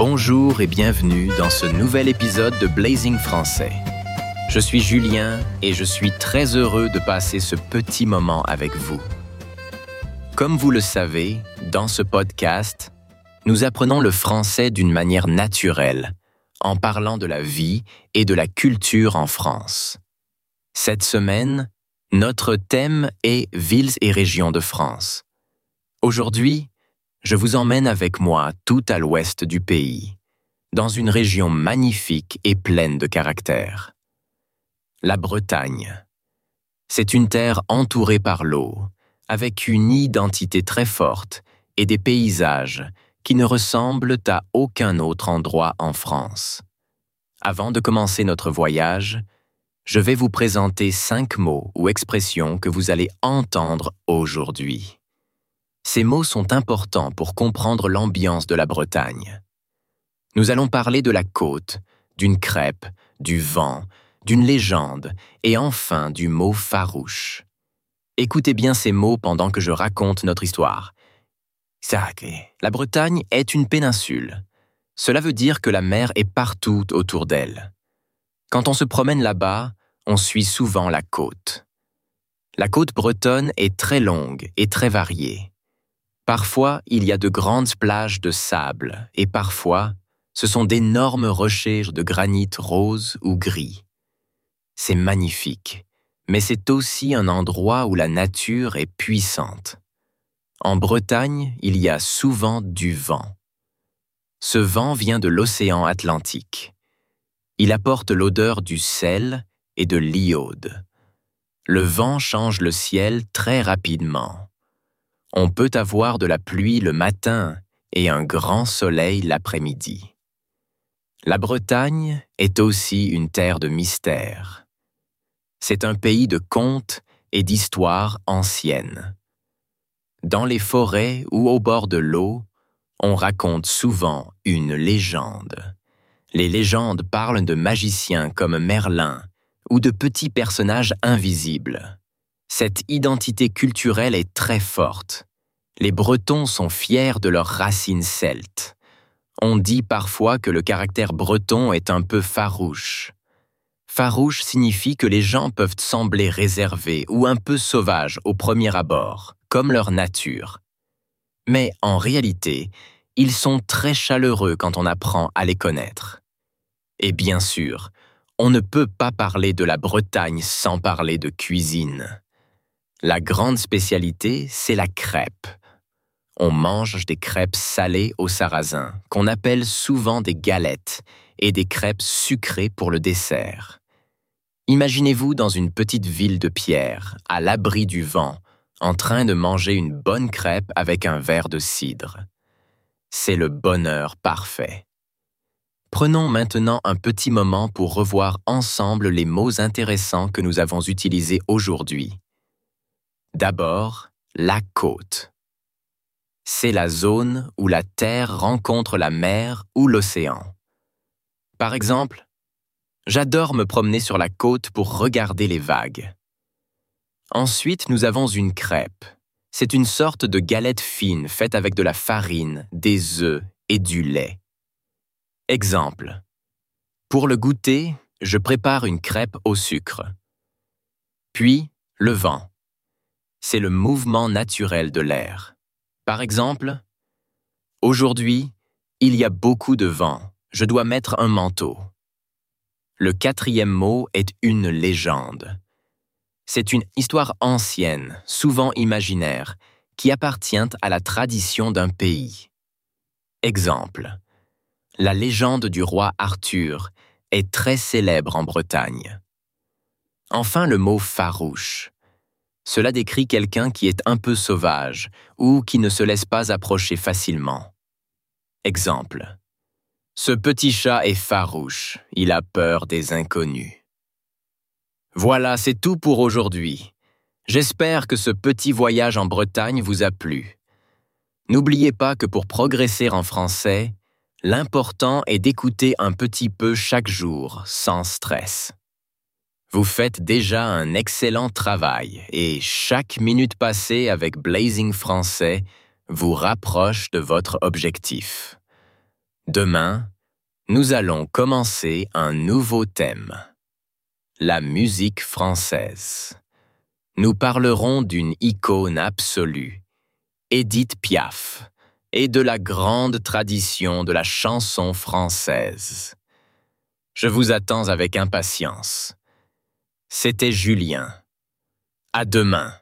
Bonjour et bienvenue dans ce nouvel épisode de Blazing Français. Je suis Julien et je suis très heureux de passer ce petit moment avec vous. Comme vous le savez, dans ce podcast, nous apprenons le français d'une manière naturelle, en parlant de la vie et de la culture en France. Cette semaine, notre thème est Villes et régions de France. Aujourd'hui, je vous emmène avec moi tout à l'ouest du pays, dans une région magnifique et pleine de caractère. La Bretagne. C'est une terre entourée par l'eau, avec une identité très forte et des paysages qui ne ressemblent à aucun autre endroit en France. Avant de commencer notre voyage, je vais vous présenter 5 mots ou expressions que vous allez entendre aujourd'hui. Ces mots sont importants pour comprendre l'ambiance de la Bretagne. Nous allons parler de la côte, d'une crêpe, du vent, d'une légende et enfin du mot farouche. Écoutez bien ces mots pendant que je raconte notre histoire. La Bretagne est une péninsule. Cela veut dire que la mer est partout autour d'elle. Quand on se promène là-bas, on suit souvent la côte. La côte bretonne est très longue et très variée. Parfois, il y a de grandes plages de sable et parfois, ce sont d'énormes rochers de granit rose ou gris. C'est magnifique, mais c'est aussi un endroit où la nature est puissante. En Bretagne, il y a souvent du vent. Ce vent vient de l'océan Atlantique. Il apporte l'odeur du sel et de l'iode. Le vent change le ciel très rapidement. On peut avoir de la pluie le matin et un grand soleil l'après-midi. La Bretagne est aussi une terre de mystère. C'est un pays de contes et d'histoires anciennes. Dans les forêts ou au bord de l'eau, on raconte souvent une légende. Les légendes parlent de magiciens comme Merlin ou de petits personnages invisibles. Cette identité culturelle est très forte. Les Bretons sont fiers de leurs racines celtes. On dit parfois que le caractère breton est un peu farouche. Farouche signifie que les gens peuvent sembler réservés ou un peu sauvages au premier abord, comme leur nature. Mais en réalité, ils sont très chaleureux quand on apprend à les connaître. Et bien sûr, on ne peut pas parler de la Bretagne sans parler de cuisine. La grande spécialité, c'est la crêpe. On mange des crêpes salées au sarrasin, qu'on appelle souvent des galettes, et des crêpes sucrées pour le dessert. Imaginez-vous dans une petite ville de pierre, à l'abri du vent, en train de manger une bonne crêpe avec un verre de cidre. C'est le bonheur parfait. Prenons maintenant un petit moment pour revoir ensemble les mots intéressants que nous avons utilisés aujourd'hui. D'abord, la côte. C'est la zone où la terre rencontre la mer ou l'océan. Par exemple, j'adore me promener sur la côte pour regarder les vagues. Ensuite, nous avons une crêpe. C'est une sorte de galette fine faite avec de la farine, des œufs et du lait. Exemple. Pour le goûter, je prépare une crêpe au sucre. Puis, le vent. C'est le mouvement naturel de l'air. Par exemple, aujourd'hui, il y a beaucoup de vent. Je dois mettre un manteau. Le 4e mot est une légende. C'est une histoire ancienne, souvent imaginaire, qui appartient à la tradition d'un pays. Exemple. La légende du roi Arthur est très célèbre en Bretagne. Enfin, le mot farouche. Cela décrit quelqu'un qui est un peu sauvage ou qui ne se laisse pas approcher facilement. Exemple. Ce petit chat est farouche, il a peur des inconnus. Voilà, c'est tout pour aujourd'hui. J'espère que ce petit voyage en Bretagne vous a plu. N'oubliez pas que pour progresser en français, l'important est d'écouter un petit peu chaque jour, sans stress. Vous faites déjà un excellent travail et chaque minute passée avec Blazing Français vous rapproche de votre objectif. Demain, nous allons commencer un nouveau thème, la musique française. Nous parlerons d'une icône absolue, Édith Piaf, et de la grande tradition de la chanson française. Je vous attends avec impatience. C'était Julien. À demain.